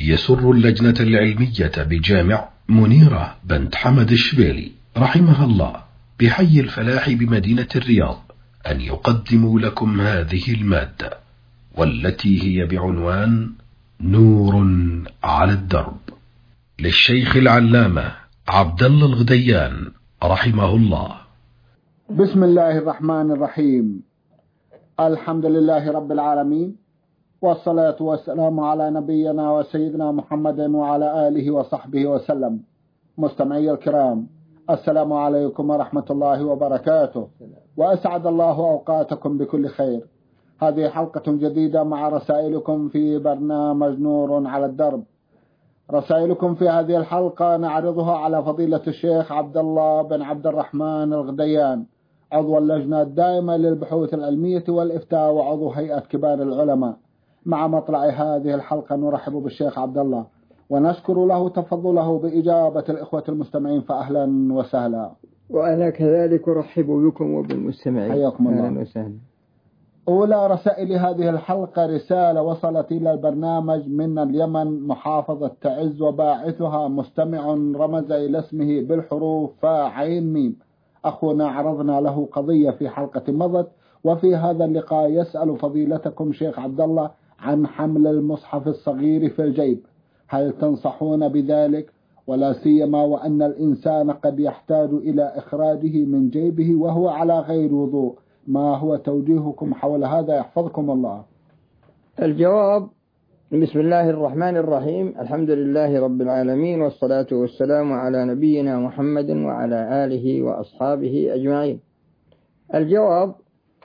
يسر اللجنة العلمية بجامع منيرة بنت حمد الشبيلي رحمها الله بحي الفلاح بمدينة الرياض أن يقدموا لكم هذه المادة، والتي هي بعنوان نور على الدرب، للشيخ العلامة عبد الله الغديان رحمه الله. بسم الله الرحمن الرحيم. الحمد لله رب العالمين، والصلاة والسلام على نبينا وسيدنا محمد وعلى آله وصحبه وسلم. مستمعي الكرام، السلام عليكم ورحمة الله وبركاته، وأسعد الله أوقاتكم بكل خير. هذه حلقة جديدة مع رسائلكم في برنامج نور على الدرب. رسائلكم في هذه الحلقة نعرضها على فضيلة الشيخ عبد الله بن عبد الرحمن الغديان، عضو اللجنة الدائمة للبحوث العلمية والإفتاء وعضو هيئة كبار العلماء. مع مطلع هذه الحلقة نرحب بالشيخ عبد الله ونشكر له تفضله بإجابة الإخوة المستمعين، فأهلا وسهلا. وأنا كذلك أرحب بكم وبالمستمعين، حياكم الله. أهلا وسهلا. أولى رسائل هذه الحلقة رسالة وصلت إلى البرنامج من اليمن، محافظة تعز، وباعثها مستمع رمز إلى اسمه بالحروف فاء عين ميم. أخونا عرضنا له قضية في حلقة مضت، وفي هذا اللقاء يسأل فضيلتكم شيخ عبد الله عن حمل المصحف الصغير في الجيب، هل تنصحون بذلك؟ ولا سيما وأن الإنسان قد يحتاج إلى إخراجه من جيبه وهو على غير وضوء. ما هو توجيهكم حول هذا يحفظكم الله؟ الجواب: بسم الله الرحمن الرحيم، الحمد لله رب العالمين، والصلاة والسلام على نبينا محمد وعلى آله وأصحابه أجمعين. الجواب: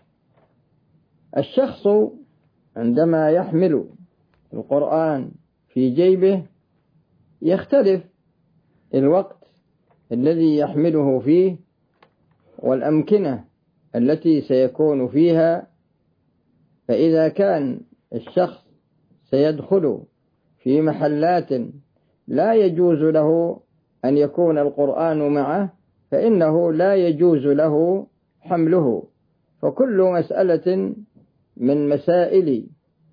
الشخص عندما يحمل القرآن في جيبه يختلف الوقت الذي يحمله فيه والأمكنة التي سيكون فيها. فإذا كان الشخص سيدخل في محلات لا يجوز له أن يكون القرآن معه فإنه لا يجوز له حمله. فكل مسألة من مسائل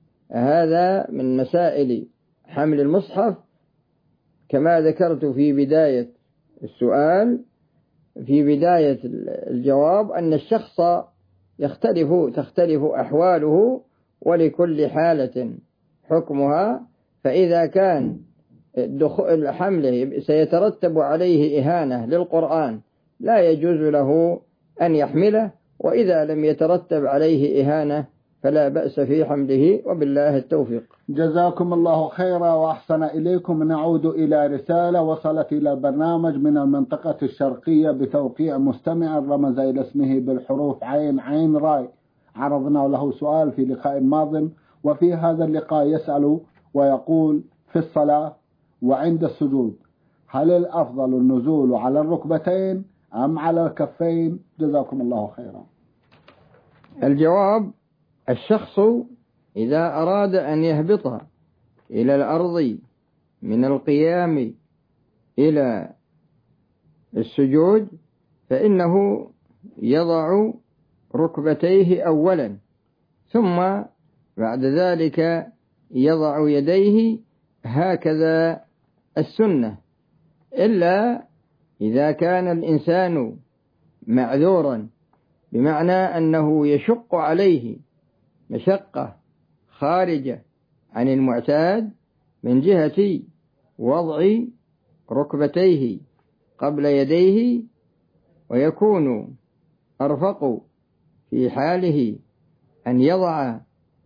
حمل المصحف، كما ذكرت في بداية السؤال في بداية الجواب، أن الشخص تختلف أحواله ولكل حالة حكمها. فإذا كان حمله سيترتب عليه إهانة للقرآن لا يجوز له أن يحمله، وإذا لم يترتب عليه إهانة فلا بأس في حمله، وبالله التوفيق. جزاكم الله خيرا وأحسن إليكم. نعود إلى رسالة وصلت إلى البرنامج من المنطقة الشرقية بتوقيع مستمع رمز إلى اسمه بالحروف عين عين راي. عرضنا له سؤال في لقاء ماض، وفي هذا اللقاء يسأل ويقول: في الصلاة وعند السجود هل الأفضل النزول على الركبتين أم على الكفين؟ جزاكم الله خيرا. الجواب: الشخص إذا أراد أن يهبط إلى الأرض من القيام إلى السجود فإنه يضع ركبتيه أولا، ثم بعد ذلك يضع يديه هكذا السنة، إلا إذا كان الإنسان معذورا، بمعنى أنه يشق عليه مشقة خارجة عن المعتاد من جهة وضع ركبتيه قبل يديه، ويكون أرفق في حاله أن يضع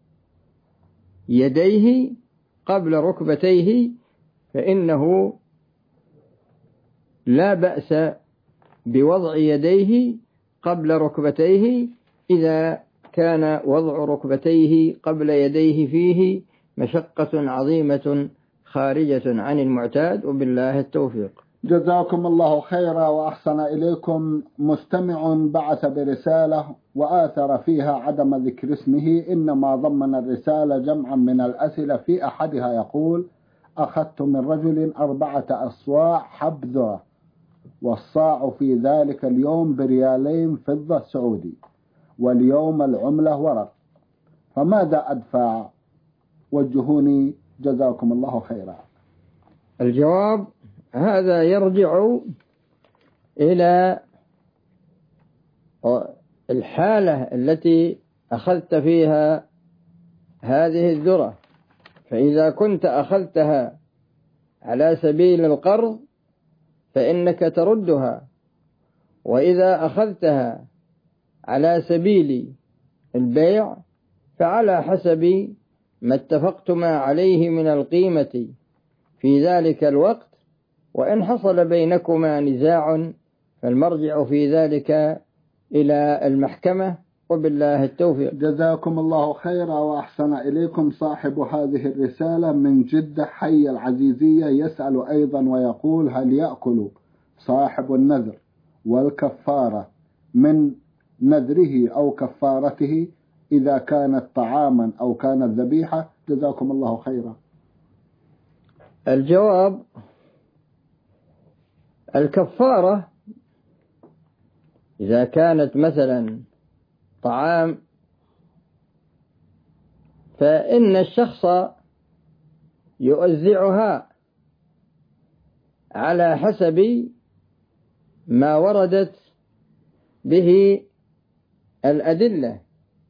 يديه قبل ركبتيه، فإنه لا بأس بوضع يديه قبل ركبتيه إذا كان وضع ركبتيه قبل يديه فيه مشقة عظيمة خارجة عن المعتاد، وبالله التوفيق. جزاكم الله خيرا وأحسن إليكم. مستمع بعث برسالة وآثر فيها عدم ذكر اسمه، إنما ضمن الرسالة جمعا من الأسئلة. في أحدها يقول: أخذت من رجل 4 أصواع حبذا، والصاع في ذلك اليوم ب2 فضة سعودي، واليوم العملة ورق، فماذا أدفع؟ وجهوني جزاكم الله خيرا. الجواب: هذا يرجع إلى الحالة التي أخذت فيها هذه الذرة، فإذا كنت أخذتها على سبيل القرض فإنك تردها، وإذا أخذتها على سبيل البيع فعلى حسب ما اتفقتما عليه من القيمة في ذلك الوقت، وإن حصل بينكما نزاع فالمرجع في ذلك إلى المحكمة، وبالله التوفيق. جزاكم الله خيرا وأحسن إليكم. صاحب هذه الرسالة من جدة حي العزيزية يسأل أيضا ويقول: هل يأكل صاحب النذر والكفارة من نذره أو كفارته إذا كانت طعاما أو كانت ذبيحة؟ جزاكم الله خيرا. الجواب: الكفارة إذا كانت مثلا طعام فإن الشخص يوزعها على حسب ما وردت به الأدلة،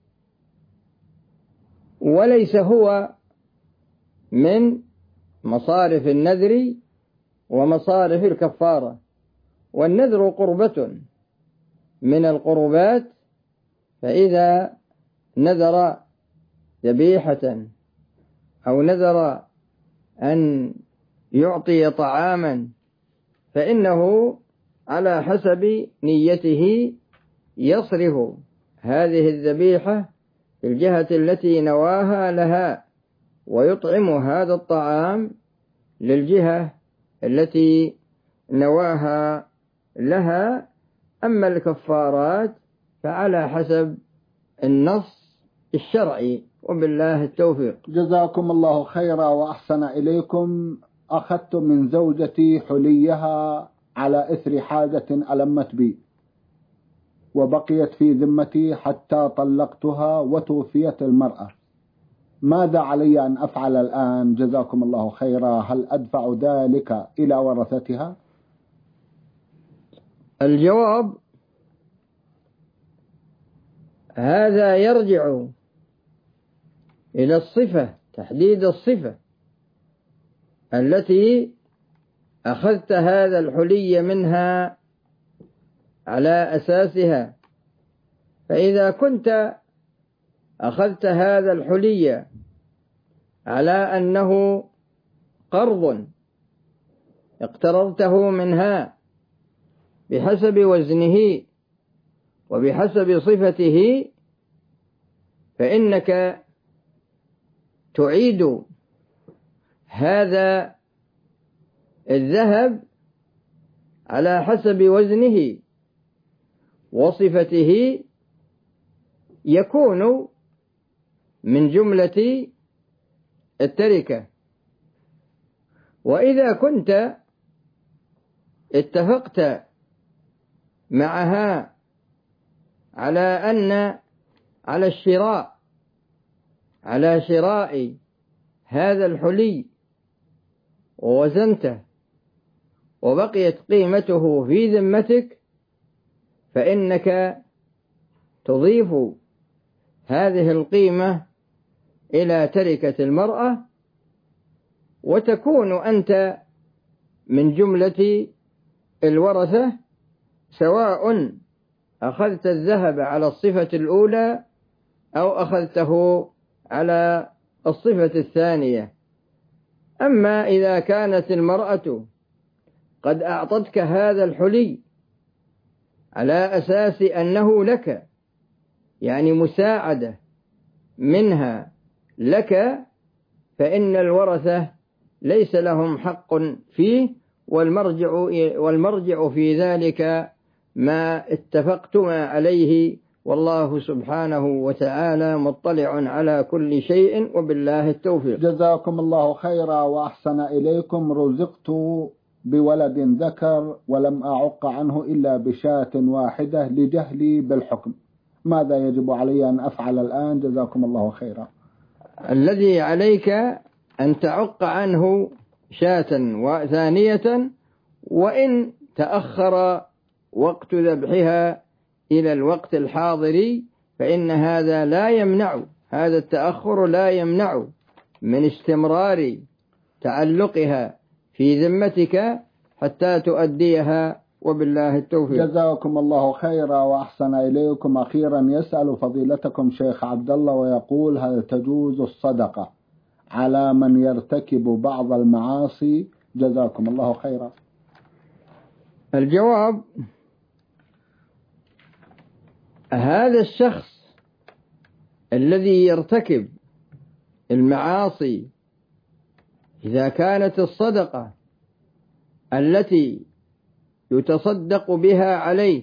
وليس هو من مصارف النذر ومصارف الكفارة. والنذر قربة من القربات، فإذا نذر ذبيحة أو نذر أن يعطي طعاما فإنه على حسب نيته يصرف هذه الذبيحة في الجهة التي نواها لها، ويطعم هذا الطعام للجهة التي نواها لها. أما الكفارات فعلى حسب النص الشرعي، وبالله التوفيق. جزاكم الله خيرا وأحسن إليكم. أخذت من زوجتي حليها على إثر حاجة ألمت بي، وبقيت في ذمتي حتى طلقتها وتوفيت المرأة، ماذا علي أن أفعل الآن؟ جزاكم الله خيرا. هل أدفع ذلك إلى ورثتها؟ الجواب: هذا يرجع إلى الصفة، تحديد الصفة التي أخذت هذا الحلي منها على أساسها. فإذا كنت أخذت هذا الحلي على أنه قرض اقترضته منها بحسب وزنه وبحسب صفته، فإنك تعيد هذا الذهب على حسب وزنه وصفته، يكون من جملة التركة. وإذا كنت اتفقت معها على أن على شراء هذا الحلي ووزنته وبقيت قيمته في ذمتك، فإنك تضيف هذه القيمة إلى تركة المرأة، وتكون أنت من جملة الورثة، سواء أخذت الذهب على الصفة الأولى أو أخذته على الصفة الثانية. أما إذا كانت المرأة قد أعطتك هذا الحلي على أساس أنه لك، يعني مساعدة منها لك، فإن الورثة ليس لهم حق فيه، والمرجع في ذلك ما اتفقتما عليه، والله سبحانه وتعالى مطلع على كل شيء، وبالله التوفيق. جزاكم الله خيرا وأحسن إليكم. رزقت بولد ذكر ولم أعق عنه إلا بشاة واحدة لجهلي بالحكم، ماذا يجب علي أن أفعل الآن؟ جزاكم الله خيرا. الذي عليك أن تعق عنه شاة وثانية، وإن تأخر وقت ذبحها إلى الوقت الحاضر فإن هذا لا يمنع، هذا التأخر لا يمنع من استمرار تعلقها في ذمتك حتى تؤديها، وبالله التوفيق. جزاكم الله خيرا وأحسن إليكم. أخيرا يسأل فضيلتكم شيخ عبد الله ويقول: هل تجوز الصدقة على من يرتكب بعض المعاصي؟ جزاكم الله خيرا. الجواب: هذا الشخص الذي يرتكب المعاصي إذا كانت الصدقة التي يتصدق بها عليه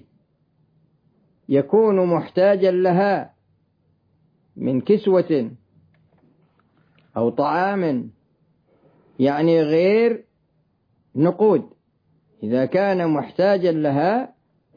يكون محتاجا لها من كسوة أو طعام، يعني غير نقود، إذا كان محتاجا لها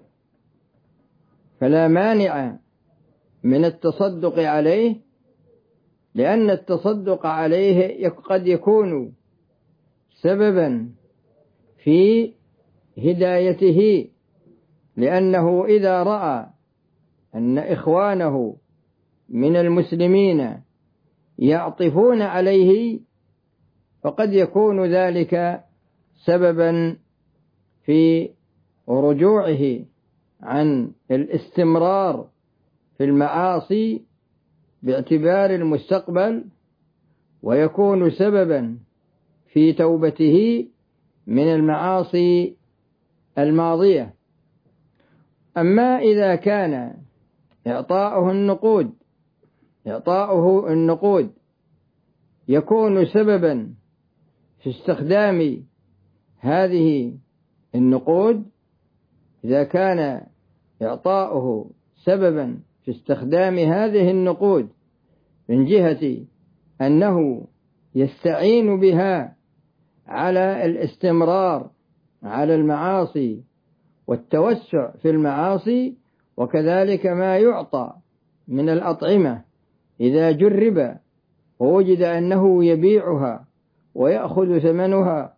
فلا مانع من التصدق عليه، لأن التصدق عليه قد يكون سببا في هدايته، لأنه إذا رأى أن إخوانه من المسلمين يعطفون عليه فقد يكون ذلك سببا في رجوعه عن الاستمرار في المعاصي باعتبار المستقبل، ويكون سببا في توبته من المعاصي الماضية. أما إذا كان إعطاؤه النقود يكون سببا في استخدام هذه النقود، إذا كان إعطاؤه سببا في استخدام هذه النقود من جهة أنه يستعين بها على الاستمرار على المعاصي والتوسع في المعاصي، وكذلك ما يعطى من الأطعمة إذا جرب ووجد أنه يبيعها ويأخذ ثمنها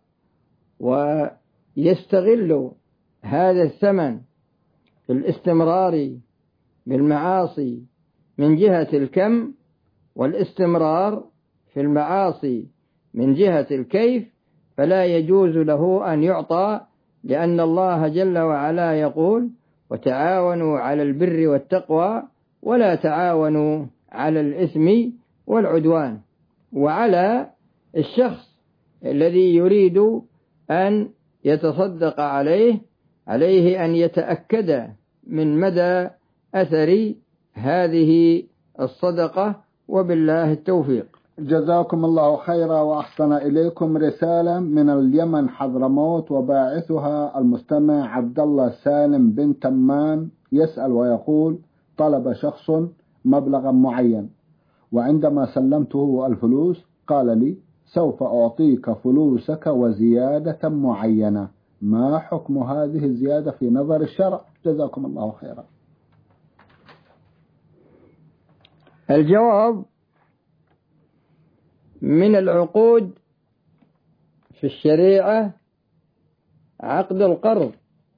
ويستغل هذا الثمن في الاستمرار بالمعاصي من جهة الكم، والاستمرار في المعاصي من جهة الكيف، فلا يجوز له أن يعطى، لأن الله جل وعلا يقول: وتعاونوا على البر والتقوى ولا تعاونوا على الإثم والعدوان. وعلى الشخص الذي يريد أن يتصدق عليه أن يتأكد من مدى أثر هذه الصدقة، وبالله التوفيق. جزاكم الله خيرا وأحسن إليكم. رسالة من اليمن حضرموت، وباعثها المستمع عبد الله سالم بن تمان، يسأل ويقول: طلب شخص مبلغا معين، وعندما سلمته الفلوس قال لي: سوف أعطيك فلوسك وزيادة معينة، ما حكم هذه الزيادة في نظر الشرع؟ جزاكم الله خيرا. الجواب: من العقود في الشريعة عقد القرض،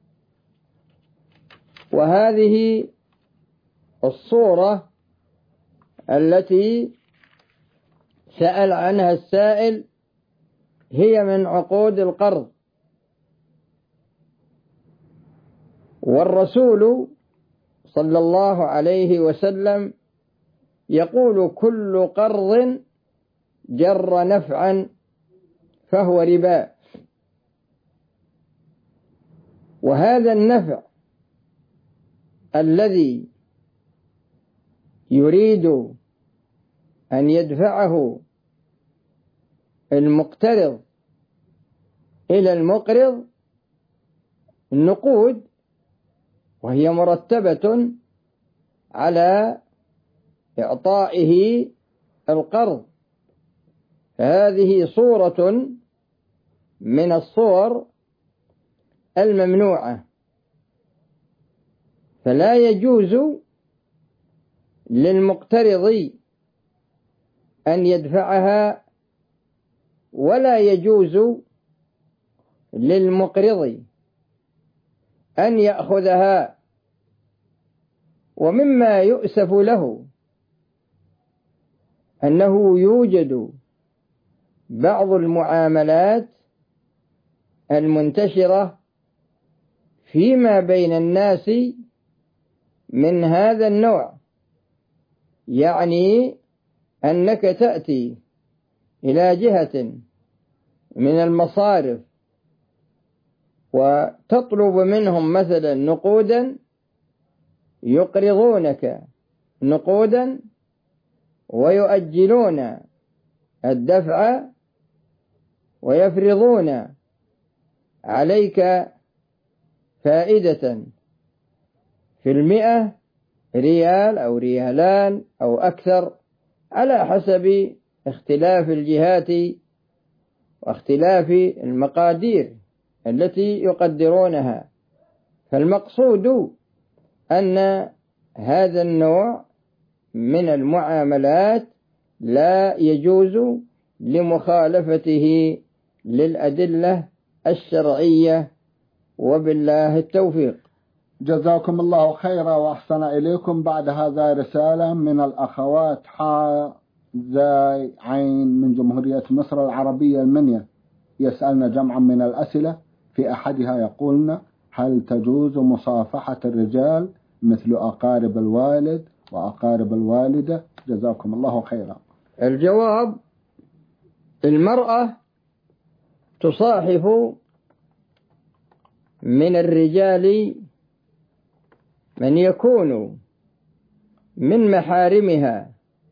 وهذه الصورة التي سأل عنها السائل هي من عقود القرض. والرسول صلى الله عليه وسلم يقول: كل قرض جر نفعا فهو ربا. وهذا النفع الذي يريد أن يدفعه المقترض إلى المقرض النقود، وهي مرتبة على إعطائه القرض. هذه صورة من الصور الممنوعة، فلا يجوز للمقترض أن يدفعها ولا يجوز للمقرض أن يأخذها. ومما يؤسف له أنه يوجد بعض المعاملات المنتشرة فيما بين الناس من هذا النوع، يعني أنك تأتي إلى جهة من المصارف وتطلب منهم مثلا نقودا، يقرضونك نقودا ويؤجلون الدفع ويفرضون عليك فائدة في 100 ريال أو ريالان أو أكثر على حسب اختلاف الجهات واختلاف المقادير التي يقدرونها. فالمقصود أن هذا النوع من المعاملات لا يجوز لمخالفته للأدلة الشرعية، وبالله التوفيق. جزاكم الله خيرا وأحسن إليكم. بعد هذا رسالة من الأخوات زاي عين من جمهورية مصر العربية المنيا، يسألنا جمعا من الأسئلة. في أحدها يقولنا: هل تجوز مصافحة الرجال مثل أقارب الوالد وأقارب الوالدة؟ جزاكم الله خيرا. الجواب: المرأة تصاحب من الرجال من يكون من محارمها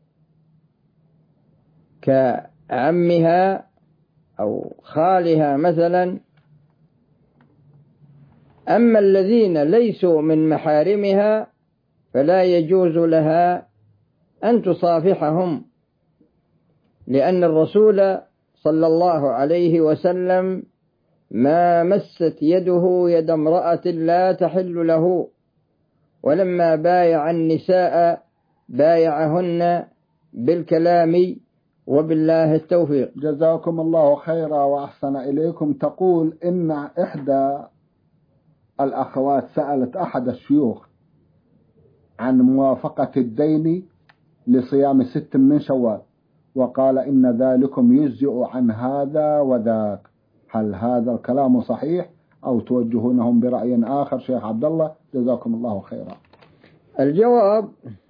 كعمها أو خالها مثلا. أما الذين ليسوا من محارمها فلا يجوز لها أن تصافحهم، لأن الرسول صلى الله عليه وسلم ما مست يده يد امرأة لا تحل له، ولما بايع النساء بايعهن بالكلام، وبالله التوفيق. جزاكم الله خيرا وأحسن إليكم. تقول إن إحدى الأخوات سألت أحد الشيوخ عن موافقة الدين لصيام 6 من شوال، وقال إن ذلكم يجزئ عن هذا وذاك. هل هذا الكلام صحيح أو توجهونهم برأي آخر؟ شيخ عبد الله جزاكم الله خيرا. الجواب: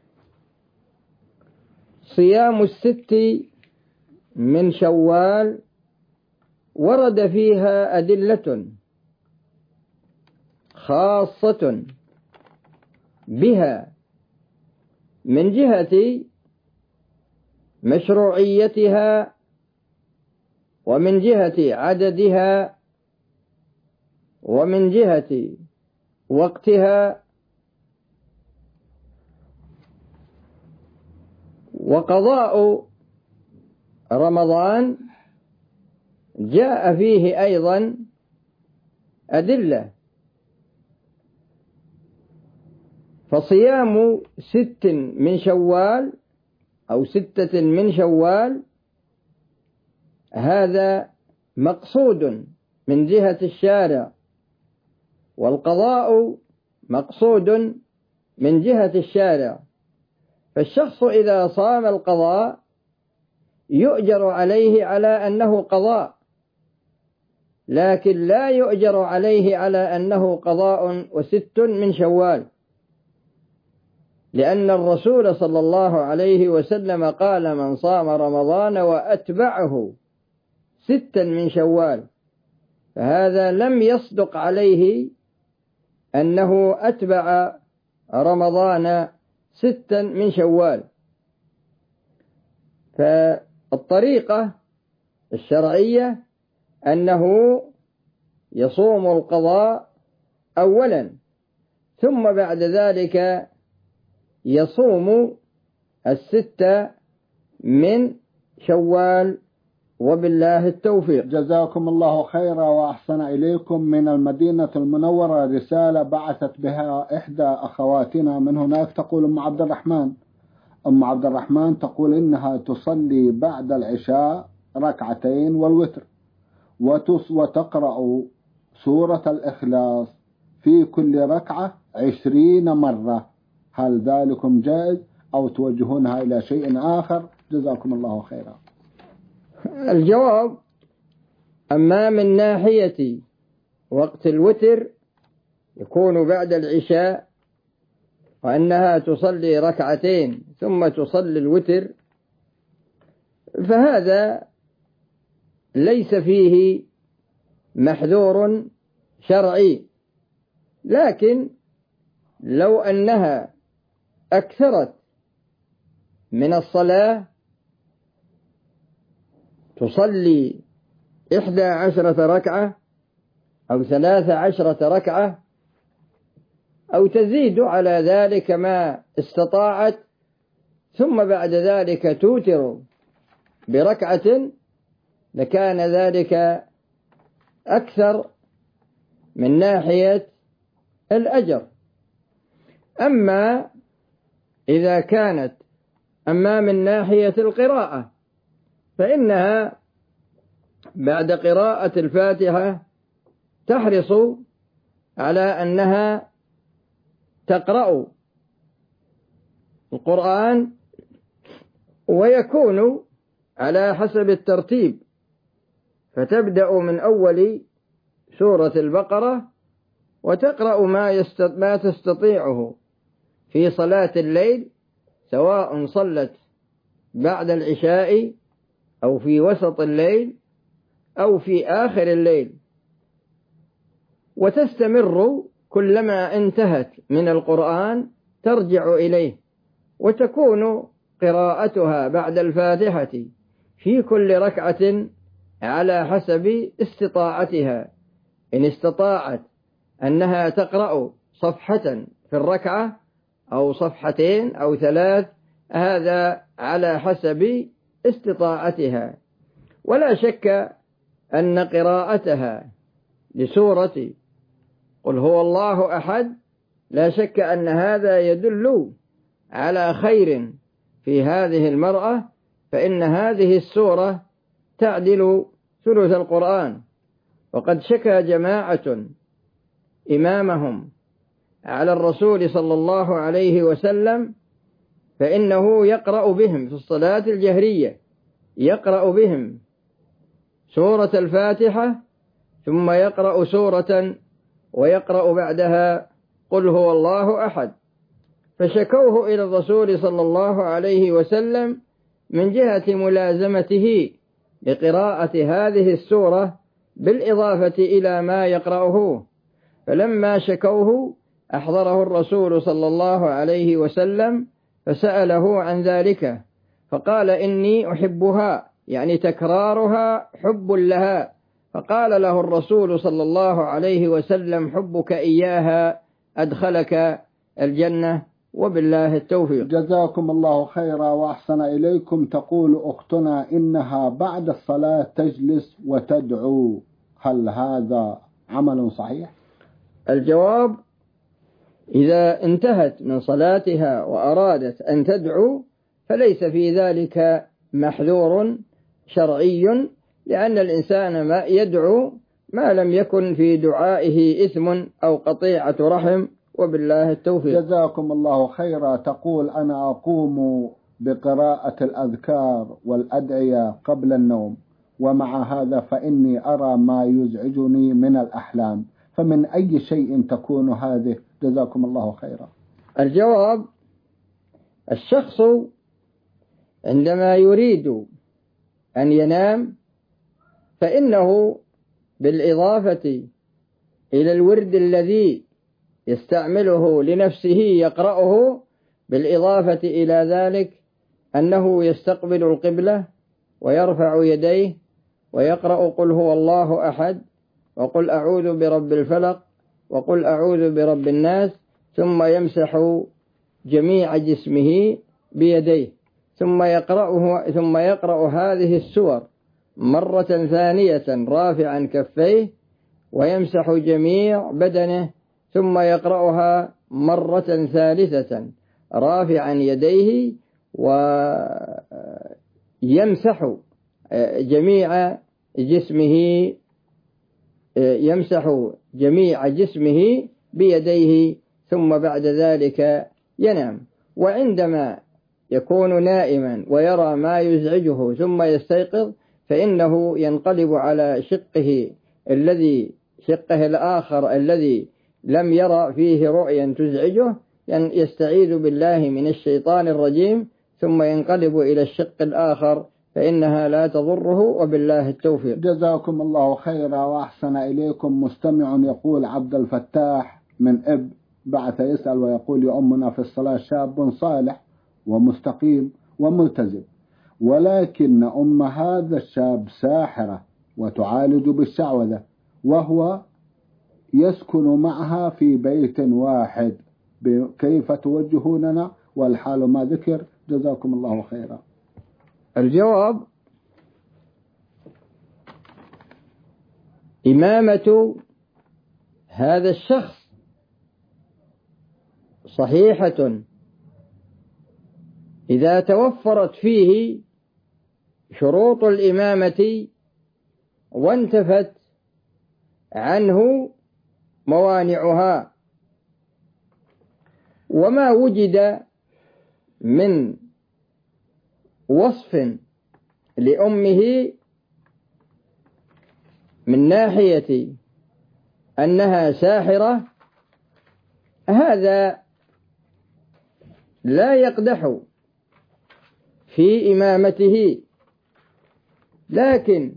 صيام 6 من شوال ورد فيها أدلة خاصة بها من جهة مشروعيتها ومن جهة عددها ومن جهة وقتها. وقضاء رمضان جاء فيه أيضا أدلة، فصيام 6 من شوال أو 6 من شوال هذا مقصود من جهة الشارع، والقضاء مقصود من جهة الشارع. فالشخص إذا صام القضاء يؤجر عليه على أنه قضاء، لكن لا يؤجر عليه على أنه قضاء 6 من شوال، لأن الرسول صلى الله عليه وسلم قال: من صام رمضان وأتبعه 6 من شوال، فهذا لم يصدق عليه أنه أتبع رمضان 6 من شوال. فالطريقة الشرعية أنه يصوم القضاء أولا، ثم بعد ذلك يصوم 6 من شوال، وبالله التوفيق. جزاكم الله خيرا وأحسن إليكم. من المدينة المنورة رسالة بعثت بها إحدى أخواتنا من هناك. تقول أم عبد الرحمن تقول إنها تصلي بعد العشاء ركعتين والوتر، وتقرأ سورة الإخلاص في كل ركعة 20 مرة. هل ذلكم جائز أو توجهونها إلى شيء آخر؟ جزاكم الله خيرا. الجواب: أما من ناحية وقت الوتر يكون بعد العشاء، وأنها تصلي ركعتين ثم تصلي الوتر، فهذا ليس فيه محذور شرعي. لكن لو أنها أكثرت من الصلاة، تصلي 11 ركعة أو 13 ركعة أو تزيد على ذلك ما استطاعت، ثم بعد ذلك توتر بركعة، لكان ذلك أكثر من ناحية الأجر. أما إذا كانت من ناحية القراءة، فإنها بعد قراءة الفاتحة تحرص على أنها تقرأ القرآن، ويكون على حسب الترتيب، فتبدأ من أول سورة البقرة وتقرأ ما تستطيعه في صلاة الليل، سواء صلت بعد العشاء أو في وسط الليل أو في آخر الليل، وتستمر كلما انتهت من القرآن ترجع إليه، وتكون قراءتها بعد الفاتحة في كل ركعة على حسب استطاعتها. إن استطاعت أنها تقرأ صفحة في الركعة أو صفحتين أو 3، هذا على حسب استطاعتها. ولا شك أن قراءتها لسورة قل هو الله أحد، لا شك أن هذا يدل على خير في هذه المرأة، فإن هذه السورة تعدل ثلث القرآن. وقد شكى جماعة إمامهم على الرسول صلى الله عليه وسلم، فإنه يقرأ بهم في الصلاة الجهرية، يقرأ بهم سورة الفاتحة ثم يقرأ سورة ويقرأ بعدها قل هو الله أحد، فشكوه إلى الرسول صلى الله عليه وسلم من جهة ملازمته لقراءة هذه السورة بالإضافة إلى ما يقرأه. فلما شكوه أحضره الرسول صلى الله عليه وسلم فسأله عن ذلك، فقال إني أحبها، يعني تكرارها حب لها. فقال له الرسول صلى الله عليه وسلم حبك إياها أدخلك الجنة، وبالله التوفيق. جزاكم الله خيرا وأحسن إليكم. تقول أختنا إنها بعد الصلاة تجلس وتدعو، هل هذا عمل صحيح؟ الجواب: إذا انتهت من صلاتها وأرادت أن تدعو فليس في ذلك محذور شرعي، لأن الإنسان ما يدعو ما لم يكن في دعائه إثم أو قطيعة رحم، وبالله التوفيق. جزاكم الله خيرا. تقول أنا أقوم بقراءة الأذكار والأدعية قبل النوم، ومع هذا فإني أرى ما يزعجني من الأحلام، فمن أي شيء تكون هذه؟ جزاكم الله خيرا. الجواب: الشخص عندما يريد أن ينام فإنه بالإضافة إلى الورد الذي يستعمله لنفسه يقرأه، بالإضافة إلى ذلك أنه يستقبل القبلة ويرفع يديه ويقرأ قل هو الله أحد وقل أعوذ برب الفلق وقل أعوذ برب الناس، ثم يمسح جميع جسمه بيديه، ثم يقرأ هذه السور مرة ثانية رافعا كفيه ويمسح جميع بدنه، ثم يقرأها مرة ثالثة رافعا يديه ويمسح جميع جسمه، يمسح جميع جسمه بيديه، ثم بعد ذلك ينام. وعندما يكون نائما ويرى ما يزعجه ثم يستيقظ، فإنه ينقلب على شقه الآخر الذي لم يرى فيه رؤيا تزعجه، يستعيذ بالله من الشيطان الرجيم، ثم ينقلب إلى الشق الآخر، فإنها لا تضره، وبالله التوفيق. جزاكم الله خيرا وأحسن إليكم. مستمع يقول: عبد الفتاح من بعث يسأل ويقول: يؤمنا في الصلاة شاب صالح ومستقيم وملتزم، ولكن أم هذا الشاب ساحرة وتعالج بالشعوذة، وهو يسكن معها في بيت واحد، كيف توجهوننا والحال ما ذكر؟ جزاكم الله خيرا. الجواب: إمامة هذا الشخص صحيحة إذا توفرت فيه شروط الإمامة وانتفت عنه موانعها، وما وجد من وصف لأمه من ناحية أنها ساحرة، هذا لا يقدح في إمامته، لكن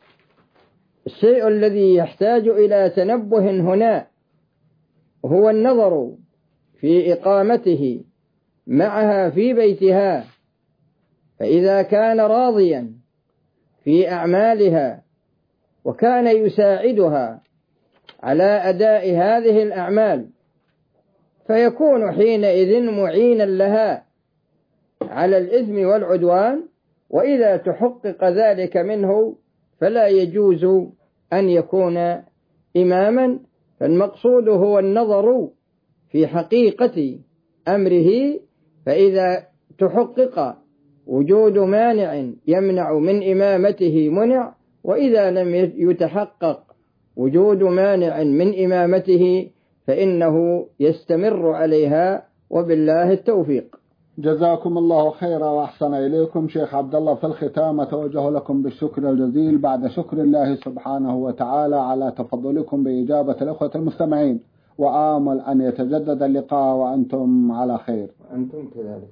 الشيء الذي يحتاج إلى تنبه هنا هو النظر في إقامته معها في بيتها، فإذا كان راضيا في أعمالها وكان يساعدها على أداء هذه الأعمال، فيكون حينئذ معينا لها على الإثم والعدوان. وإذا تحقق ذلك منه فلا يجوز أن يكون إماما، فالمقصود هو النظر في حقيقة أمره، فإذا تحقق وجود مانع يمنع من إمامته منع، وإذا لم يتحقق وجود مانع من إمامته فإنه يستمر عليها، وبالله التوفيق. جزاكم الله خيرا وأحسن إليكم. شيخ عبد الله، في الختام أتوجه لكم بالشكر الجزيل بعد شكر الله سبحانه وتعالى على تفضلكم بإجابة الأخوة المستمعين، وآمل أن يتجدد اللقاء وأنتم على خير. أنتم كذلك.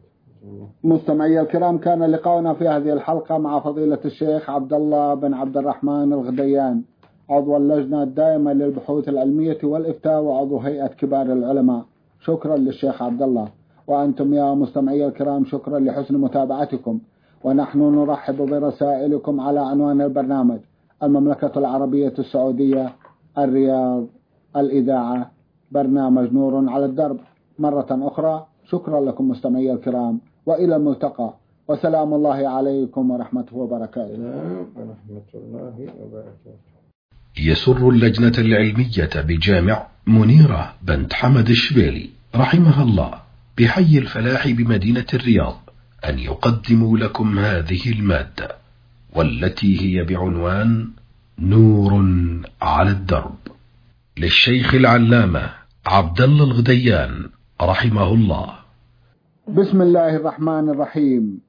مستمعي الكرام، كان لقاؤنا في هذه الحلقة مع فضيلة الشيخ عبد الله بن عبد الرحمن الغديان، عضو اللجنة الدائمة للبحوث العلمية والإفتاء وعضو هيئة كبار العلماء. شكرا للشيخ عبد الله. وأنتم يا مستمعي الكرام شكرا لحسن متابعتكم، ونحن نرحب برسائلكم على عنوان البرنامج: المملكة العربية السعودية، الرياض، الإذاعة، برنامج نور على الدرب. مرة أخرى شكرا لكم مستمعي الكرام، وإلى الملتقى، وسلام الله عليكم ورحمته وبركاته. ورحمة الله وبركاته. يسر اللجنة العلمية بجامع منيرة بنت حمد الشبيلي رحمها الله بحي الفلاح بمدينة الرياض أن يقدموا لكم هذه المادة، والتي هي بعنوان نور على الدرب، للشيخ العلامة عبد الله الغديان رحمه الله. بسم الله الرحمن الرحيم.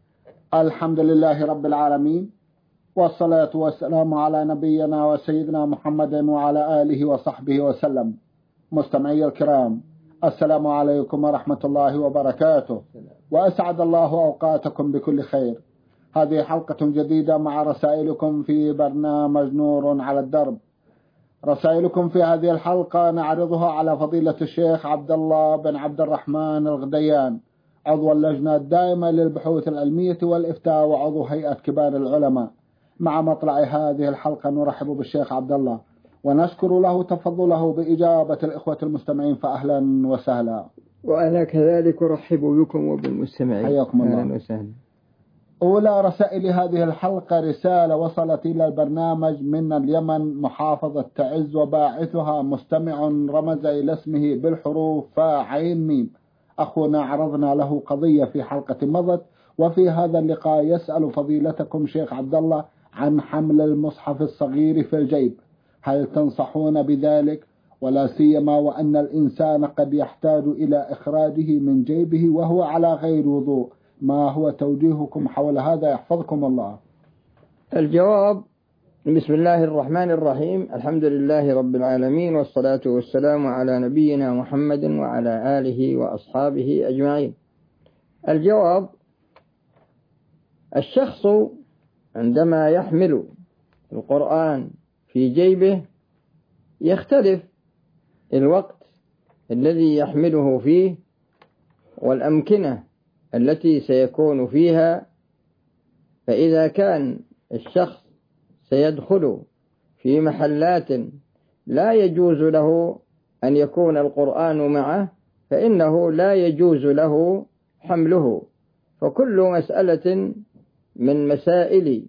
الحمد لله رب العالمين، والصلاة والسلام على نبينا وسيدنا محمد وعلى آله وصحبه وسلم. مستمعي الكرام، السلام عليكم ورحمة الله وبركاته، وأسعد الله أوقاتكم بكل خير. هذه حلقة جديدة مع رسائلكم في برنامج نور على الدرب. رسائلكم في هذه الحلقة نعرضها على فضيلة الشيخ عبد الله بن عبد الرحمن الغديان، عضو اللجنة الدائمة للبحوث العلمية والإفتاء وعضو هيئة كبار العلماء. مع مطلع هذه الحلقة نرحب بالشيخ عبد الله ونشكر له تفضله بإجابة الإخوة المستمعين، فأهلا وسهلا. وأنا كذلك أرحب بكم وبالمستمعين. حياكم الله. أهلا وسهلا. أولى رسائل هذه الحلقة رسالة وصلت إلى البرنامج من اليمن، محافظة تعز، وباعثها مستمع رمز إلى اسمه بالحروف فاعين ميم. أخونا عرضنا له قضية في حلقة مضت وفي هذا اللقاء يسأل فضيلتكم شيخ عبد الله عن حمل المصحف الصغير في الجيب، هل تنصحون بذلك؟ ولا سيما وأن الإنسان قد يحتاج إلى إخراجه من جيبه وهو على غير وضوء، ما هو توجيهكم حول هذا يحفظكم الله؟ الجواب: بسم الله الرحمن الرحيم، الحمد لله رب العالمين، والصلاة والسلام على نبينا محمد وعلى آله وأصحابه أجمعين. الجواب: الشخص عندما يحمل القرآن في جيبه يختلف الوقت الذي يحمله فيه والأمكنة التي سيكون فيها. فإذا كان الشخص سيدخل في محلات لا يجوز له أن يكون القرآن معه فإنه لا يجوز له حمله. فكل مسألة من مسائل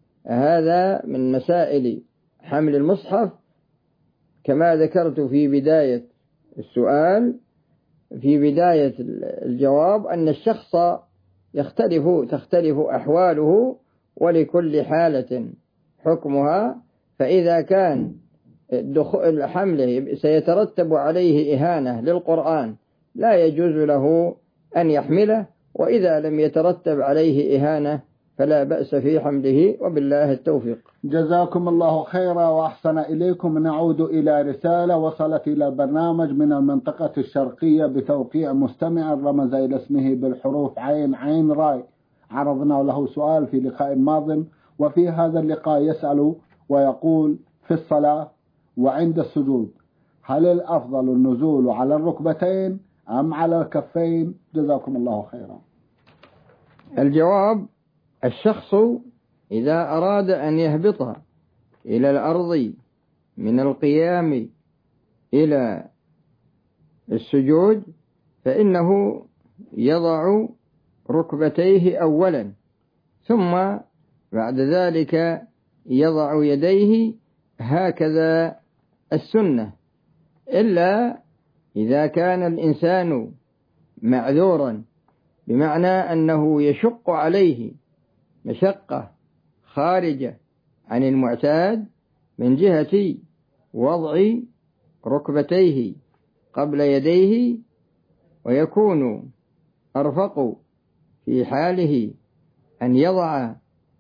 حمل المصحف كما ذكرت في بداية السؤال في بداية الجواب أن الشخص تختلف أحواله ولكل حالة حكمها. فإذا كان حمله سيترتب عليه إهانة للقرآن لا يجوز له أن يحمله، وإذا لم يترتب عليه إهانة فلا بأس في حمله، وبالله التوفيق. جزاكم الله خيرا وأحسن إليكم. نعود إلى رسالة وصلت إلى البرنامج من المنطقة الشرقية بتوقيع مستمع رمز إلى اسمه بالحروف عين عين راي. عرضنا له سؤال في لقاء ماض، وفي هذا اللقاء يسأل ويقول: في الصلاة وعند السجود هل الأفضل النزول على الركبتين أم على الكفين؟ جزاكم الله خيرا. الجواب: الشخص إذا أراد أن يهبط إلى الأرض من القيام إلى السجود فإنه يضع ركبتيه أولا، ثم بعد ذلك يضع يديه هكذا السنة، إلا إذا كان الإنسان معذورا بمعنى أنه يشق عليه مشقة خارجة عن المعتاد من جهة وضع ركبتيه قبل يديه، ويكون أرفق في حاله أن يضع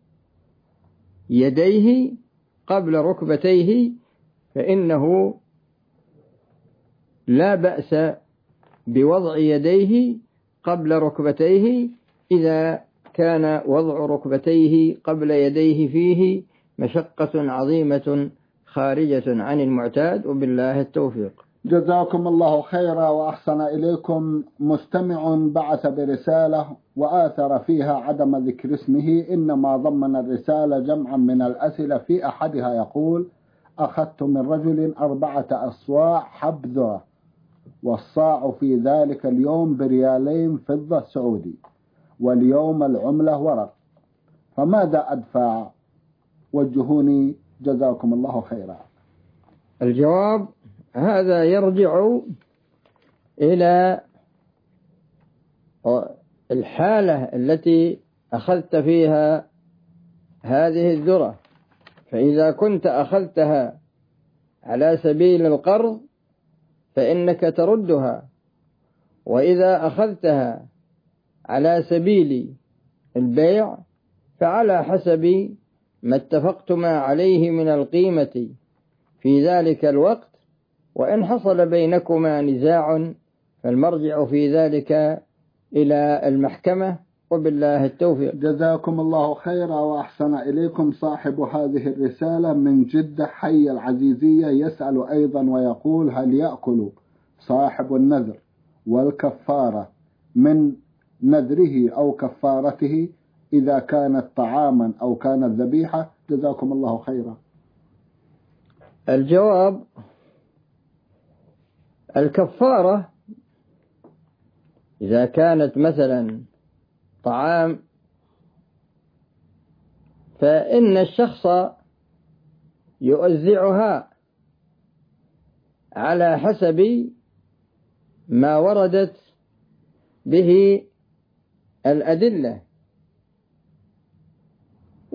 يديه قبل ركبتيه، فإنه لا بأس بوضع يديه قبل ركبتيه إذا كان وضع ركبتيه قبل يديه فيه مشقة عظيمة خارجة عن المعتاد، وبالله التوفيق. جزاكم الله خيرا وأحسن إليكم. مستمع بعث برسالة وآثر فيها عدم ذكر اسمه، إنما ضمن الرسالة جمعا من الأسئلة. في أحدها يقول: أخذت من رجل 4 أصواع حبذا، والصاع في ذلك اليوم ب2 فضة سعودي، واليوم العملة ورق، فماذا أدفع؟ وجهوني جزاكم الله خيرا. الجواب: هذا يرجع إلى الحالة التي أخذت فيها هذه الذرة. فإذا كنت أخذتها على سبيل القرض فإنك تردها، وإذا أخذتها على سبيل البيع فعلى حسب ما اتفقتما عليه من القيمة في ذلك الوقت، وإن حصل بينكما نزاع فالمرجع في ذلك إلى المحكمة، وبالله التوفيق. جزاكم الله خيرا وأحسن إليكم. صاحب هذه الرسالة من جدة حي العزيزية يسأل أيضا ويقول: هل يأكل صاحب النذر والكفارة من نذره أو كفارته إذا كانت طعاما أو كانت ذبيحة؟ جزاكم الله خيرا. الجواب: الكفارة إذا كانت مثلا طعام فإن الشخص يوزعها على حسب ما وردت به الأدلة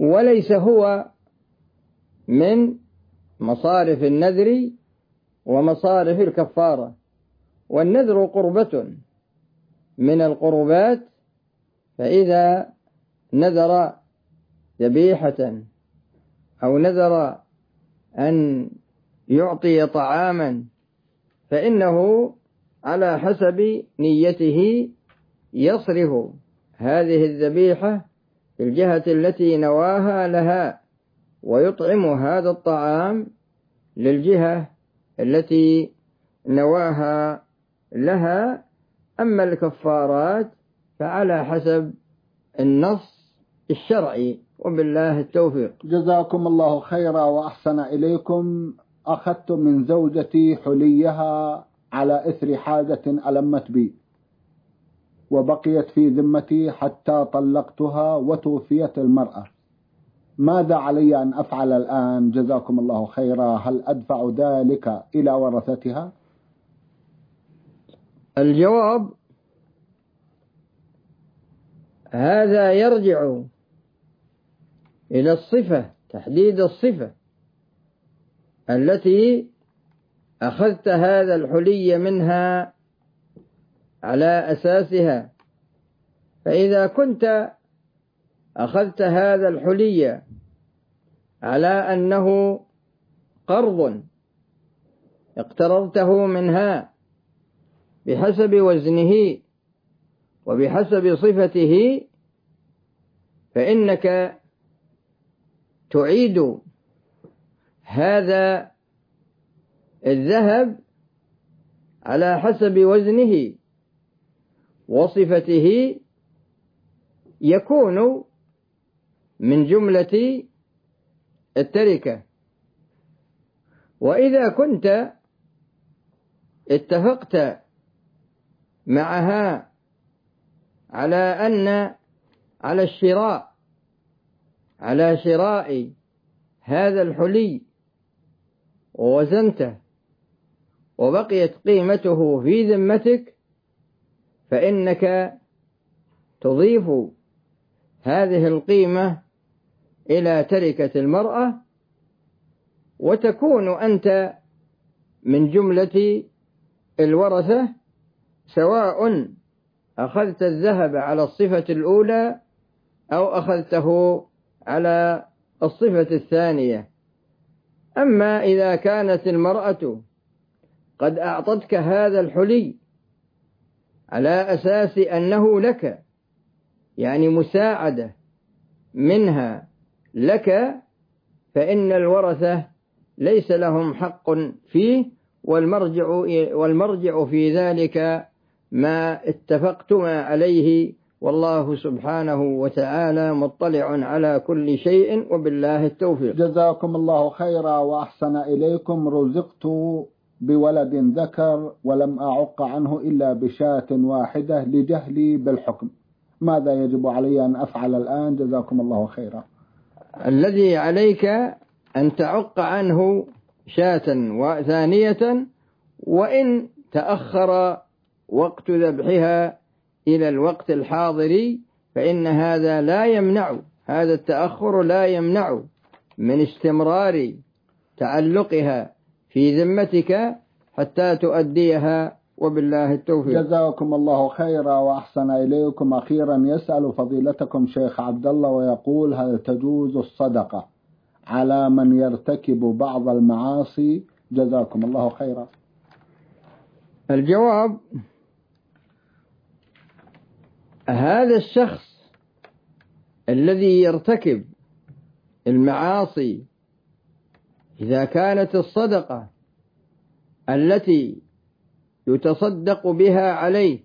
وليس هو من مصارف النذر ومصارف الكفارة. والنذر قربة من القربات، فإذا نذر ذبيحة أو نذر أن يعطي طعاما فإنه على حسب نيته يصرف هذه الذبيحة في الجهة التي نواها لها، ويطعم هذا الطعام للجهة التي نواها لها. أما الكفارات فعلى حسب النص الشرعي، وبالله التوفيق. جزاكم الله خيرا وأحسن إليكم. أخذت من زوجتي حليها على إثر حاجة ألمت بي، وبقيت في ذمتي حتى طلقتها وتوفيت المرأة، ماذا علي أن أفعل الآن؟ جزاكم الله خيرا. هل أدفع ذلك إلى ورثتها؟ الجواب: هذا يرجع إلى الصفة، تحديد الصفة التي أخذت هذا الحلي منها على أساسها. فإذا كنت أخذت هذا الحلي على أنه قرض اقترضته منها بحسب وزنه وبحسب صفته، فإنك تعيد هذا الذهب على حسب وزنه وصفته، يكون من جملة التركة. وإذا كنت اتفقت معها على أن على شراء هذا الحلي ووزنته وبقيت قيمته في ذمتك، فإنك تضيف هذه القيمة إلى تركة المرأة، وتكون أنت من جملة الورثة، سواء أخذت الذهب على الصفة الأولى أو أخذته على الصفة الثانية. أما إذا كانت المرأة قد أعطتك هذا الحلي على أساس أنه لك، يعني مساعدة منها لك، فإن الورثة ليس لهم حق فيه، والمرجع في ذلك ما اتفقتما عليه، والله سبحانه وتعالى مطلع على كل شيء، وبالله التوفيق. جزاكم الله خيرا وأحسن إليكم. رزقت بولد ذكر ولم أعق عنه إلا بشاة واحدة لجهلي بالحكم، ماذا يجب علي أن أفعل الآن؟ جزاكم الله خيرا. الذي عليك أن تعق عنه شاة ثانية، وإن تأخر وقت ذبحها إلى الوقت الحاضر فإن هذا التأخر لا يمنع من استمرار تعلقها في ذمتك حتى تؤديها، وبالله التوفيق. جزاكم الله خيرا وأحسن إليكم. أخيرا يسأل فضيلتكم شيخ عبد الله ويقول: هل تجوز الصدقة على من يرتكب بعض المعاصي؟ جزاكم الله خيرا. الجواب: هذا الشخص الذي يرتكب المعاصي، إذا كانت الصدقة التي يتصدق بها عليه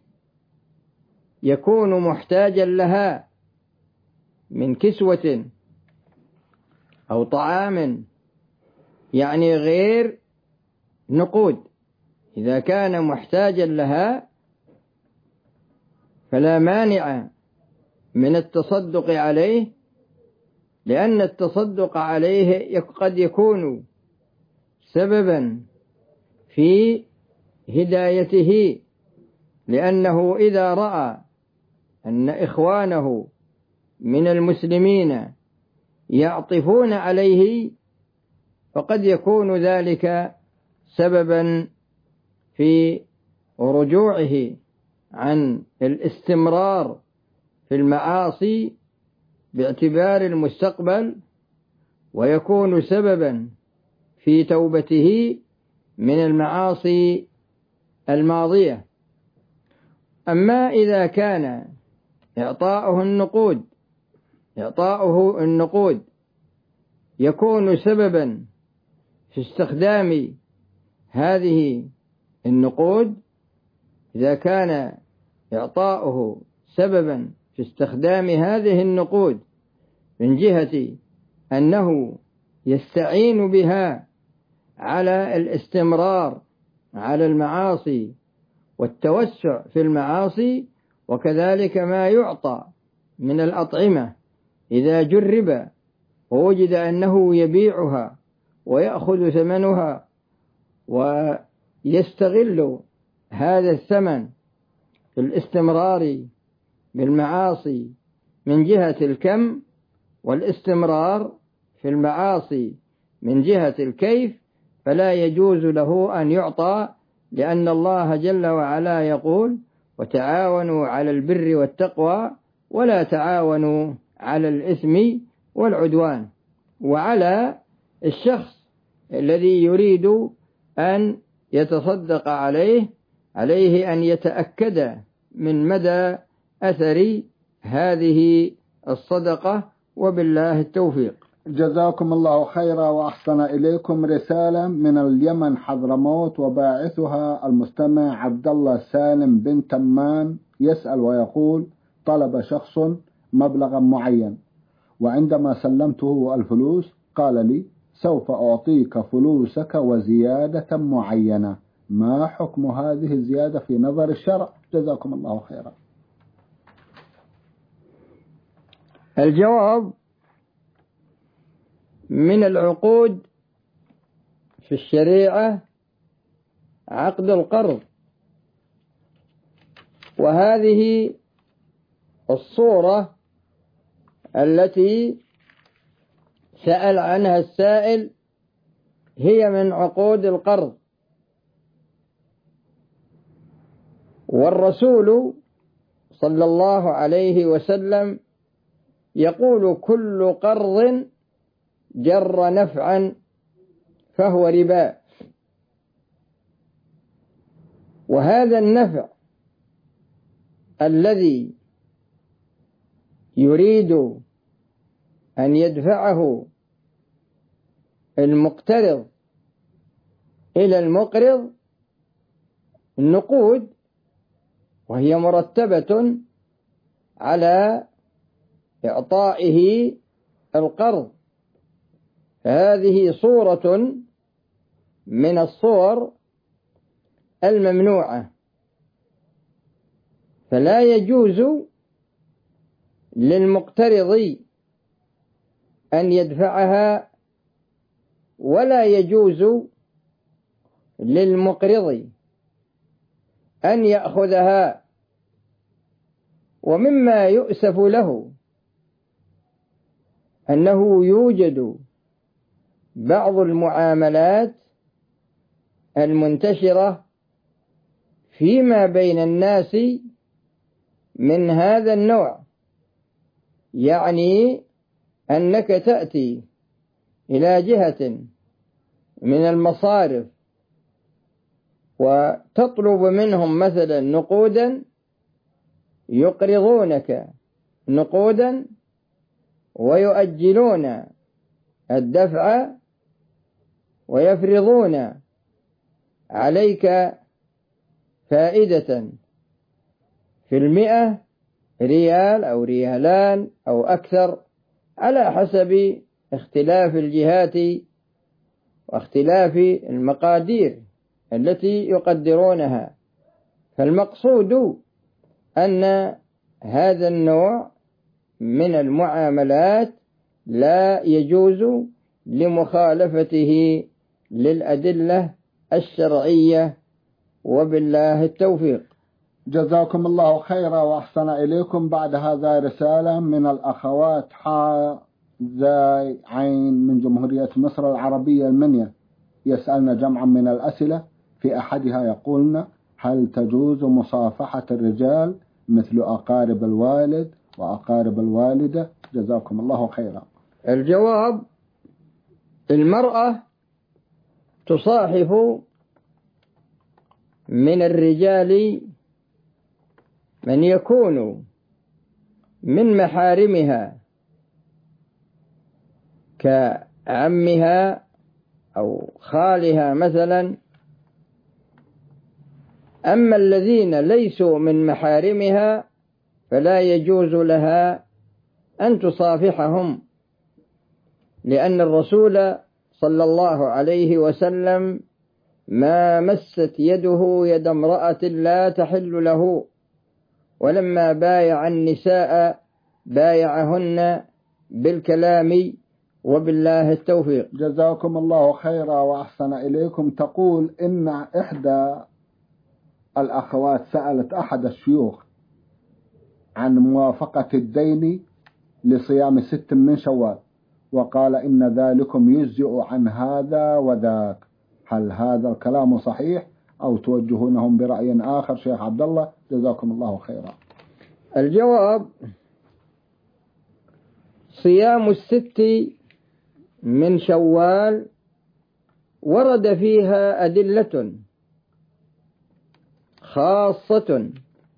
يكون محتاجا لها من كسوة أو طعام، يعني غير نقود، إذا كان محتاجا لها فلا مانع من التصدق عليه، لأن التصدق عليه قد يكون سببا في هدايته، لأنه إذا رأى أن إخوانه من المسلمين يعطفون عليه، فقد يكون ذلك سببا في رجوعه عن الاستمرار في المعاصي باعتبار المستقبل، ويكون سببا في توبته من المعاصي الماضية. أما إذا كان إعطاؤه النقود يكون سببا في استخدام هذه النقود، إذا كان إعطاؤه سببا في استخدام هذه النقود من جهة أنه يستعين بها على الاستمرار على المعاصي والتوسع في المعاصي، وكذلك ما يعطى من الأطعمة إذا جرب ووجد أنه يبيعها ويأخذ ثمنها ويستغل هذا الثمن في الاستمرار بالمعاصي من جهة الكم، والاستمرار في المعاصي من جهة الكيف، فلا يجوز له أن يعطى، لأن الله جل وعلا يقول: وتعاونوا على البر والتقوى ولا تعاونوا على الإثم والعدوان. وعلى الشخص الذي يريد أن يتصدق عليه أن يتأكد من مدى أثر هذه الصدقة، وبالله التوفيق. جزاكم الله خيرا وأحسن إليكم. رسالة من اليمن حضرموت، وباعثها المستمع عبد الله سالم بن تمان، يسأل ويقول: طلب شخص مبلغا معين، وعندما سلمته الفلوس قال لي: سوف أعطيك فلوسك وزيادة معينة، ما حكم هذه الزيادة في نظر الشرع؟ جزاكم الله خيرا. الجواب: من العقود في الشريعة عقد القرض، وهذه الصورة التي سأل عنها السائل هي من عقود القرض. والرسول صلى الله عليه وسلم يقول: كل قرض جر نفعا فهو ربا. وهذا النفع الذي يريد أن يدفعه المقترض إلى المقرض النقود، وهي مرتبة على إعطائه القرض. هذه صورة من الصور الممنوعة، فلا يجوز للمقترض أن يدفعها، ولا يجوز للمقرض أن يأخذها. ومما يؤسف له أنه يوجد بعض المعاملات المنتشرة فيما بين الناس من هذا النوع، يعني أنك تأتي إلى جهة من المصارف وتطلب منهم مثلا نقودا، يقرضونك نقودا ويؤجلون الدفع ويفرضون عليك فائدة في 100 ريال أو ريالان أو أكثر، على حسب اختلاف الجهات واختلاف المقادير التي يقدرونها. فالمقصود أن هذا النوع من المعاملات لا يجوز لمخالفته للأدلة الشرعية، وبالله التوفيق. جزاكم الله خيرا وأحسن إليكم. بعد هذا رسالة من الأخوات زاي عين من جمهورية مصر العربية المنيا يسألنا جمعا من الأسئلة، في أحدها يقولنا: هل تجوز مصافحة الرجال مثل أقارب الوالد وأقارب الوالدة؟ جزاكم الله خيرا. الجواب: المرأة تصاحب من الرجال من يكون من محارمها كعمها أو خالها مثلا. أما الذين ليسوا من محارمها فلا يجوز لها أن تصافحهم، لأن الرسول صلى الله عليه وسلم ما مست يده يد امرأة لا تحل له، ولما بايع النساء بايعهن بالكلام، وبالله التوفيق. جزاكم الله خيرا وأحسن إليكم. تقول إن إحدى الأخوات سألت أحد الشيوخ عن موافقة الدين لصيام 6 من شوال، وقال إن ذلكم يجزئ عن هذا وذاك. هل هذا الكلام صحيح أو توجهونهم برأي آخر؟ شيخ عبد الله جزاكم الله خيرا. الجواب: صيام 6 من شوال ورد فيها أدلة خاصة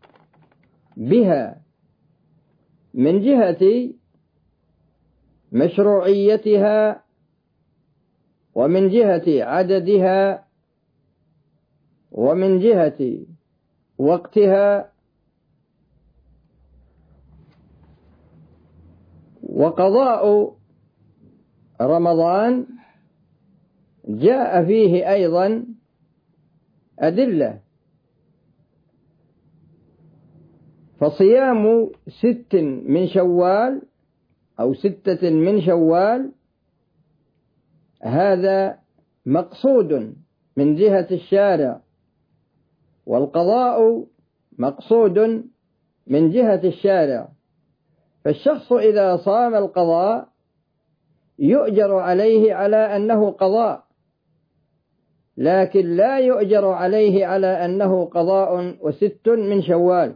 بها من جهة مشروعيتها ومن جهة عددها ومن جهة وقتها، وقضاء رمضان جاء فيه أيضا أدلة. فصيام 6 من شوال أو 6 من شوال هذا مقصود من جهة الشارع، والقضاء مقصود من جهة الشارع. فالشخص إذا صام القضاء يؤجر عليه على أنه قضاء، لكن لا يؤجر عليه على أنه قضاء 6 من شوال،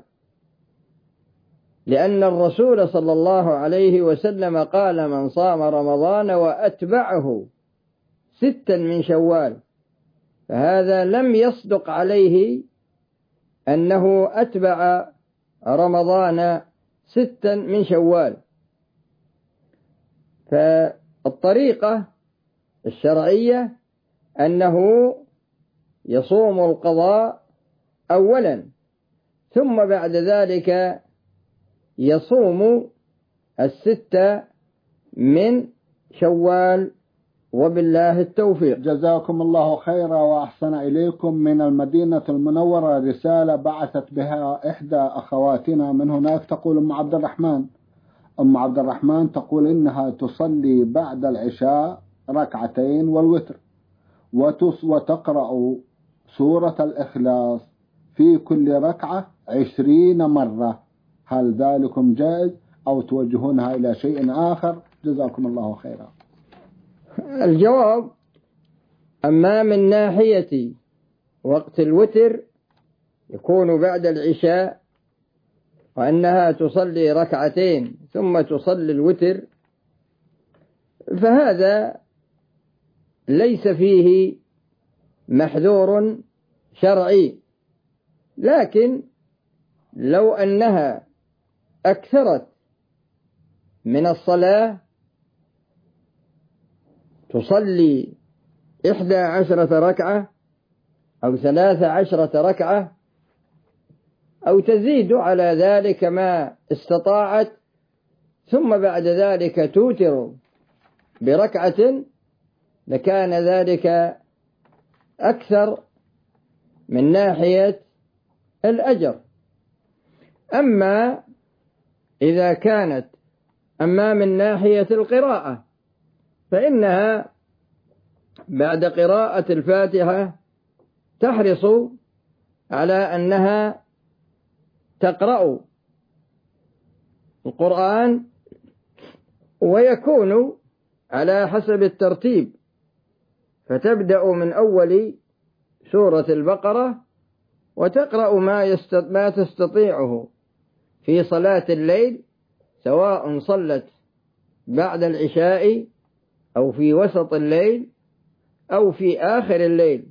لأن الرسول صلى الله عليه وسلم قال: من صام رمضان وأتبعه 6 من شوال، فهذا لم يصدق عليه أنه أتبع رمضان 6 من شوال. فالطريقة الشرعية أنه يصوم القضاء أولا، ثم بعد ذلك يصوم 6 من شوال، وبالله التوفيق. جزاكم الله خيرا وأحسن إليكم. من المدينة المنورة رسالة بعثت بها إحدى أخواتنا من هناك، تقول أم عبد الرحمن تقول إنها تصلي بعد العشاء 2 والوتر، وتقرأ سورة الإخلاص في كل ركعة 20 مرة. هل ذلكم جائز أو توجهونها إلى شيء آخر؟ جزاكم الله خيرا. الجواب: أما من ناحية وقت الوتر يكون بعد العشاء، وأنها تصلي 2 ثم تصلي الوتر، فهذا ليس فيه محذور شرعي. لكن لو أنها أكثرت من الصلاة، تصلي 11 ركعة أو 13 ركعة أو تزيد على ذلك ما استطاعت، ثم بعد ذلك توتر بركعة، لكان ذلك أكثر من ناحية الأجر. أما إذا كانت من ناحية القراءة، فإنها بعد قراءة الفاتحة تحرص على أنها تقرأ القرآن ويكون على حسب الترتيب، فتبدأ من أول سورة البقرة وتقرأ ما تستطيعه في صلاة الليل، سواء صلت بعد العشاء أو في وسط الليل أو في آخر الليل،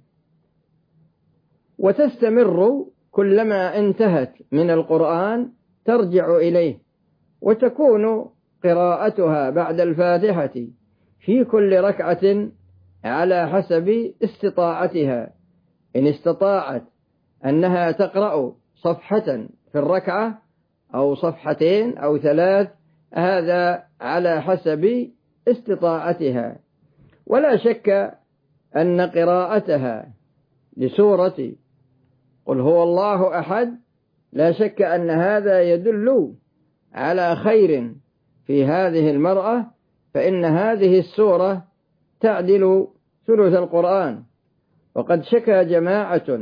وتستمر كلما انتهت من القرآن ترجع إليه، وتكون قراءتها بعد الفاتحة في كل ركعة على حسب استطاعتها. إن استطاعت أنها تقرأ صفحة في الركعة أو صفحتين أو 3، هذا على حسب استطاعتها. ولا شك أن قراءتها لسورة قل هو الله أحد لا شك أن هذا يدل على خير في هذه المرأة، فإن هذه السورة تعدل ثلث القرآن. وقد شكى جماعة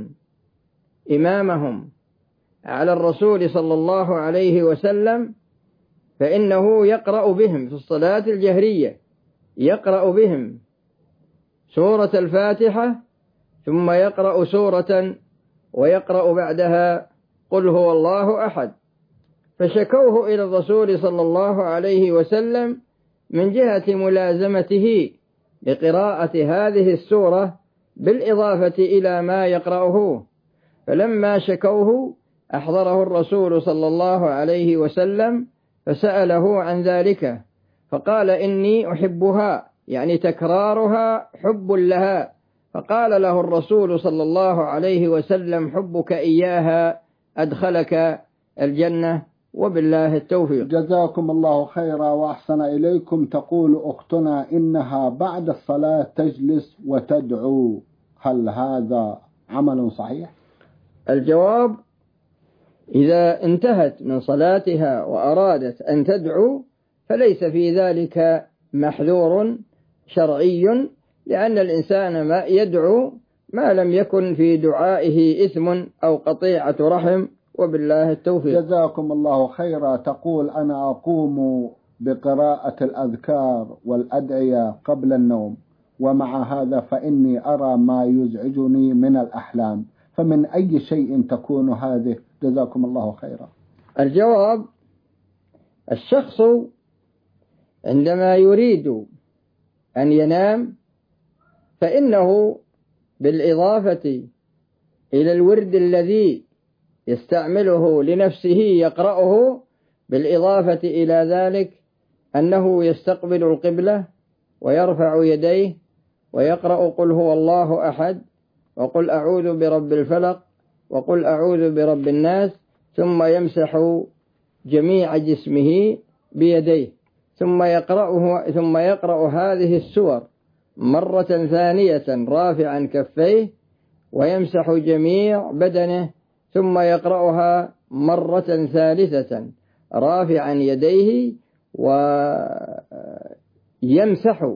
إمامهم على الرسول صلى الله عليه وسلم، فإنه يقرأ بهم في الصلاة الجهرية، يقرأ بهم سورة الفاتحة ثم يقرأ سورة ويقرأ بعدها قل هو الله أحد، فشكوه إلى الرسول صلى الله عليه وسلم من جهة ملازمته لقراءة هذه السورة بالإضافة إلى ما يقرأه. فلما شكوه أحضره الرسول صلى الله عليه وسلم فسأله عن ذلك، فقال إني أحبها، يعني تكرارها حب لها. فقال له الرسول صلى الله عليه وسلم حبك إياها أدخلك الجنة، وبالله التوفيق. جزاكم الله خيرا وأحسن إليكم. تقول أختنا إنها بعد الصلاة تجلس وتدعو، هل هذا عمل صحيح؟ الجواب: إذا انتهت من صلاتها وأرادت أن تدعو فليس في ذلك محذور شرعي، لأن الإنسان ما يدعو ما لم يكن في دعائه إثم أو قطيعة رحم، وبالله التوفيق. جزاكم الله خيرا. تقول أنا أقوم بقراءة الأذكار والأدعية قبل النوم، ومع هذا فإني أرى ما يزعجني من الأحلام، فمن أي شيء تكون هذه؟ جزاكم الله خيرا. الجواب: الشخص عندما يريد أن ينام فإنه بالإضافة إلى الورد الذي يستعمله لنفسه يقرأه، بالإضافة إلى ذلك أنه يستقبل القبلة ويرفع يديه ويقرأ قل هو الله أحد وقل أعوذ برب الفلق وقل أعوذ برب الناس، ثم يمسح جميع جسمه بيديه، ثم يقرأ هذه السور مرة ثانية رافعا كفيه ويمسح جميع بدنه، ثم يقرأها مرة ثالثة رافعا يديه ويمسح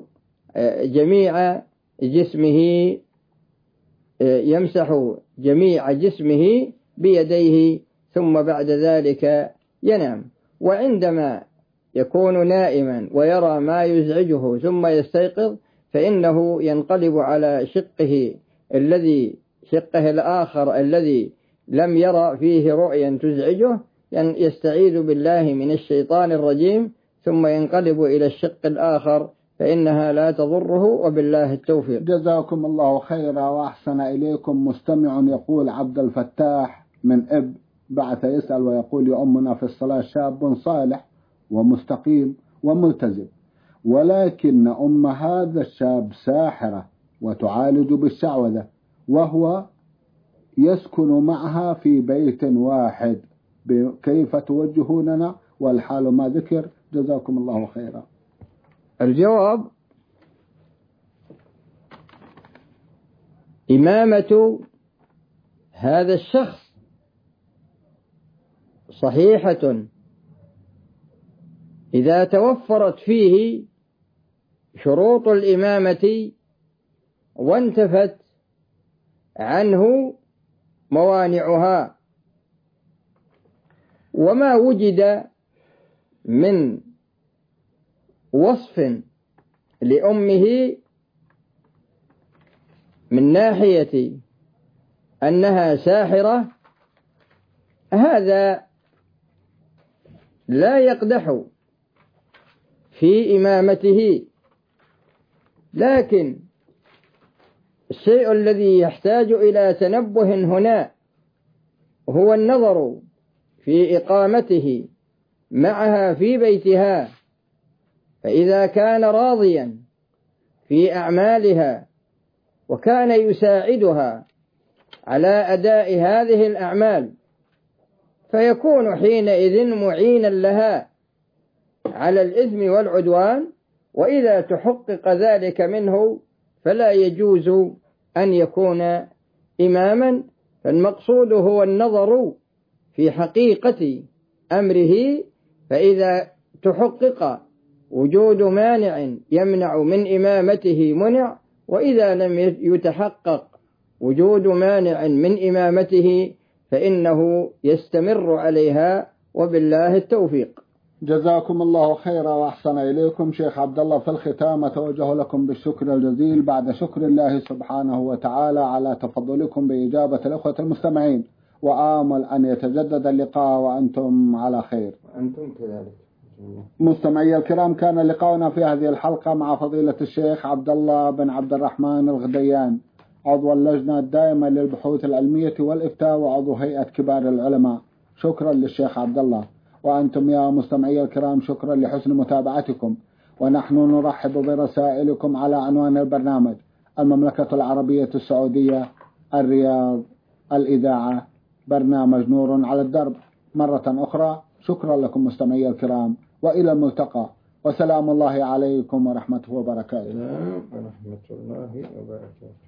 جميع جسمه بيديه، ثم بعد ذلك ينام. وعندما يكون نائما ويرى ما يزعجه ثم يستيقظ فإنه ينقلب على شقه الآخر الذي لم يرى فيه رؤيا تزعجه، يستعيذ بالله من الشيطان الرجيم ثم ينقلب إلى الشق الآخر فإنها لا تضره، وبالله التوفيق. جزاكم الله خيرا وأحسن إليكم. مستمع يقول عبد الفتاح من بعث يسأل ويقول يؤمنا في الصلاة شاب صالح ومستقيم وملتزم، ولكن أم هذا الشاب ساحرة وتعالج بالشعوذة، وهو يسكن معها في بيت واحد، كيف توجهوننا والحال ما ذكر؟ جزاكم الله خيرا. الجواب: إمامة هذا الشخص صحيحة إذا توفرت فيه شروط الإمامة وانتفت عنه موانعها، وما وجد من وصف لأمه من ناحية أنها ساحرة، هذا لا يقدح في إمامته، لكن الشيء الذي يحتاج إلى تنبه هنا هو النظر في إقامته معها في بيتها، فإذا كان راضيا في أعمالها وكان يساعدها على أداء هذه الأعمال فيكون حينئذ معينا لها على الإثم والعدوان، وإذا تحقق ذلك منه فلا يجوز أن يكون إماما. فالمقصود هو النظر في حقيقة أمره، فإذا تحقق وجود مانع يمنع من إمامته منع، وإذا لم يتحقق وجود مانع من إمامته فإنه يستمر عليها، وبالله التوفيق. جزاكم الله خيرا وأحسن إليكم شيخ عبد الله. في الختام أتوجه لكم بالشكر الجزيل بعد شكر الله سبحانه وتعالى على تفضلكم بإجابة الأخوة المستمعين، وآمل أن يتجدد اللقاء وأنتم على خير. أنتم كذلك. مستمعي الكرام، كان لقاؤنا في هذه الحلقة مع فضيلة الشيخ عبد الله بن عبد الرحمن الغديان، عضو اللجنة الدائمة للبحوث العلمية والإفتاء وعضو هيئة كبار العلماء. شكرا للشيخ عبد الله. وأنتم يا مستمعي الكرام شكرا لحسن متابعتكم، ونحن نرحب برسائلكم على عنوان البرنامج: المملكة العربية السعودية، الرياض، الإذاعة، برنامج نور على الدرب. مرة أخرى شكرا لكم مستمعي الكرام، وإلى الملتقى، وسلام الله عليكم ورحمته وبركاته. ورحمة الله وبركاته.